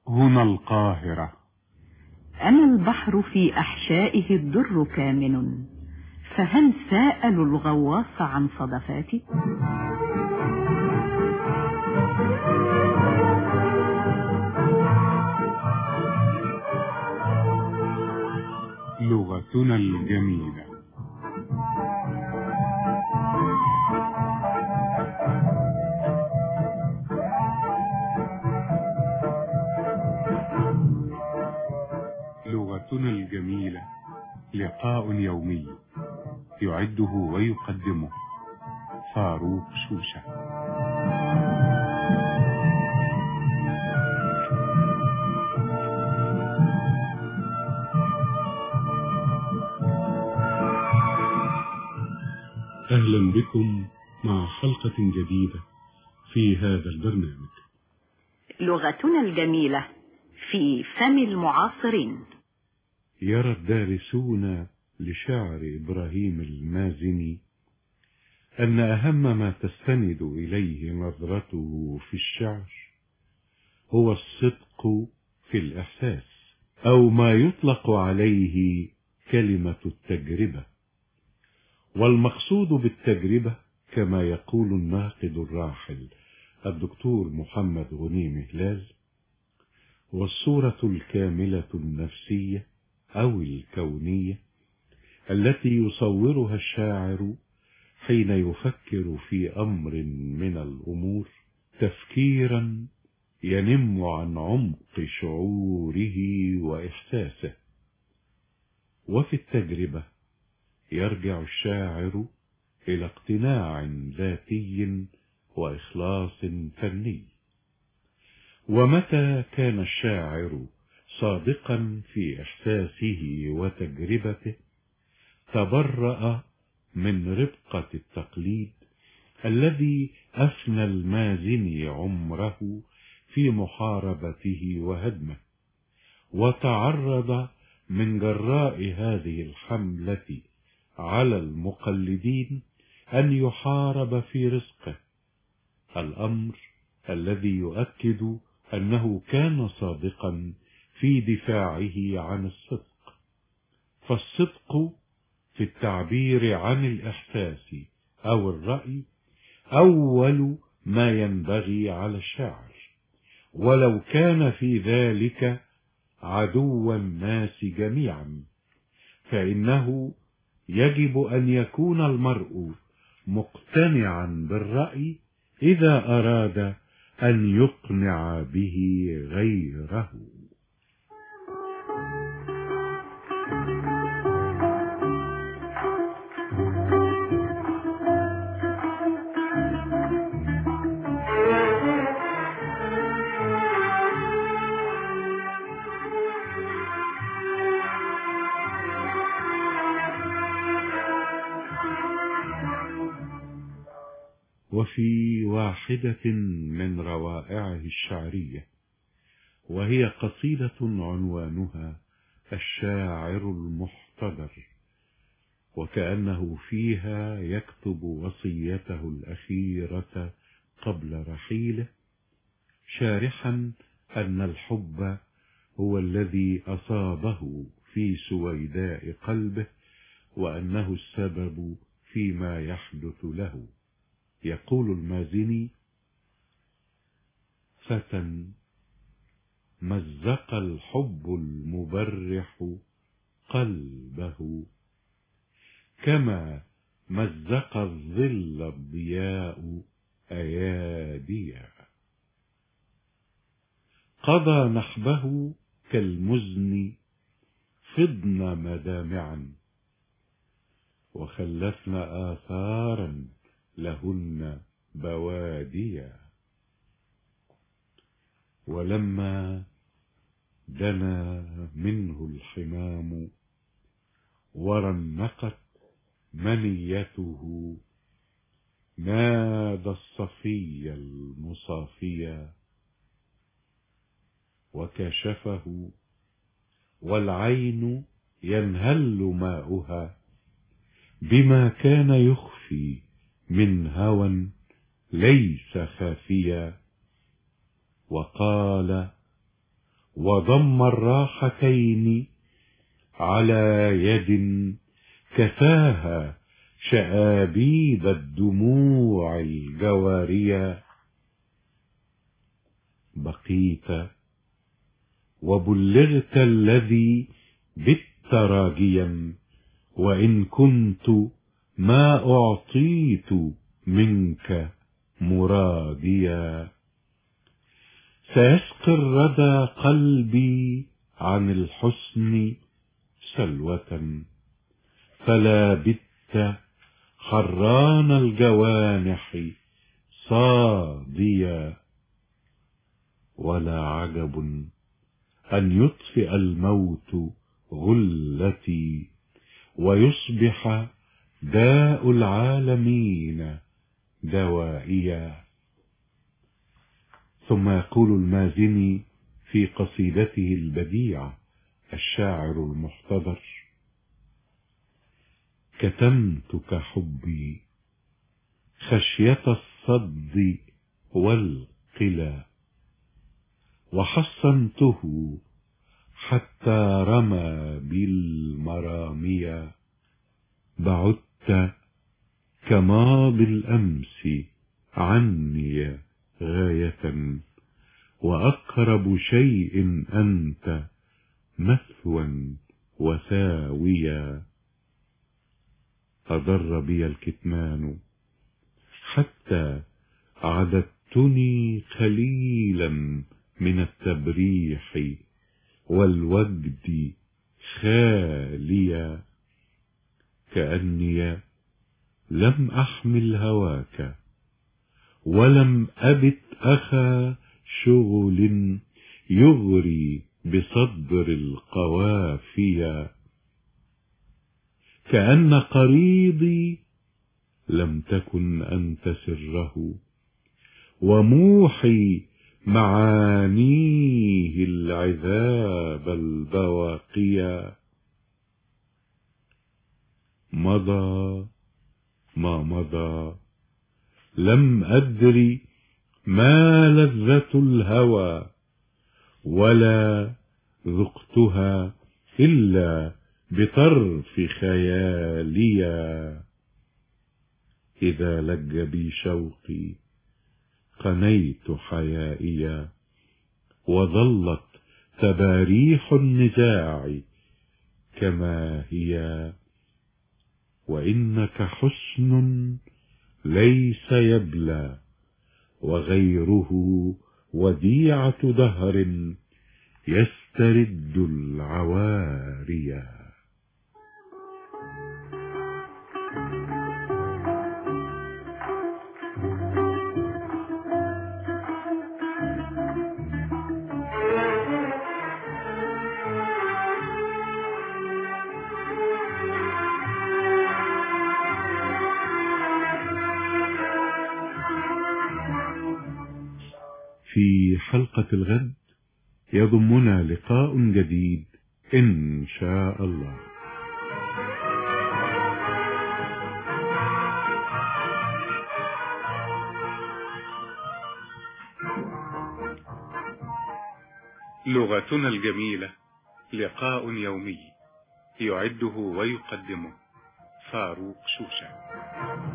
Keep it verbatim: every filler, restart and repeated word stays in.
هنا القاهرة. أنا البحر في أحشائه الدر كامن، فهل سألوا الغواص عن صدفاتي؟ لغتنا الجميلة. لغتنا الجميلة لقاء يومي يعده ويقدمه فاروق شوشة. أهلا بكم مع حلقة جديدة في هذا البرنامج. لغتنا الجميلة في فم المعاصرين. يرى الدارسون لشعر إبراهيم المازني أن أهم ما تستند إليه نظرته في الشعر هو الصدق في الإحساس، أو ما يطلق عليه كلمة التجربة. والمقصود بالتجربة كما يقول الناقد الراحل الدكتور محمد غنيم هلال والصورة الكاملة النفسية أو الكونية التي يصورها الشاعر حين يفكر في أمر من الأمور تفكيرا ينم عن عمق شعوره وإحساسه. وفي التجربة يرجع الشاعر إلى اقتناع ذاتي وإخلاص فني. ومتى كان الشاعر صادقا في إحساسه وتجربته تبرأ من ربقة التقليد الذي أفنى المازني عمره في محاربته وهدمه، وتعرض من جراء هذه الحملة على المقلدين أن يحارب في رزقه، الأمر الذي يؤكد أنه كان صادقا في دفاعه عن الصدق. فالصدق في التعبير عن الإحساس أو الرأي أول ما ينبغي على الشاعر، ولو كان في ذلك عدو الناس جميعا، فإنه يجب أن يكون المرء مقتنعا بالرأي إذا أراد أن يقنع به غيره. وفي واحدة من روائعه الشعرية، وهي قصيدة عنوانها الشاعر المحتضر، وكأنه فيها يكتب وصيته الأخيرة قبل رحيله، شارحا أن الحب هو الذي أصابه في سويداء قلبه، وأنه السبب فيما يحدث له. يقول المازني: فتى مزق الحب المبرح قلبه، كما مزق الظل الضياء أياديا، قضى نحبه كالمزن فضن مدامعا، وخلفن آثارا لهن بواديا. ولما دنا منه الحمام ورنقت منيته، نادى الصفي المصافيا وكشفه، والعين ينهل ماؤها بما كان يخفي من هوى ليس خافيا، وقال: وضم الراحتين على يد كفاها شآبيب الدموع الجوارية. بقيت وبلغت الذي بت راجيا، وإن كنت ما أعطيت منك مراديا. سيسقي الردى قلبي عن الحسن سلوة، فلا بت حران الجوانح صاديا. ولا عجب أن يطفئ الموت غلتي، ويصبح داء العالمين دوائيا. ثم يقول المازني في قصيدته البديعة الشاعر المحتضر: كتمتك حبي خشية الصد والقلى، وحصنته حتى رمى بالمرامية. بعدت كماضي الأمس عني غاية، وأقرب شيء أنت مثوى وثاويا. أضر بي الكتمان حتى عددتني قليلا من التبريح والوجد خاليا، كأني لم أحمل هواك ولم أبت أخا شغل يغري بصدر القوافيا، كأن قريضي لم تكن أنت سره، وموحي معانيه العذاب البواقيا. مضى ما مضى لم أدري ما لذة الهوى، ولا ذقتها إلا بطرف خياليا. إذا لج بي شوقي قنيت حيائيا، وظلت تباريح النزاع كما هي. وإنك حسن ليس يبلى، وغيره وديعة دهر يسترد العواريا. في حلقة الغد يضمنا لقاء جديد إن شاء الله. لغتنا الجميلة، لقاء يومي يعده ويقدمه فاروق شوشة.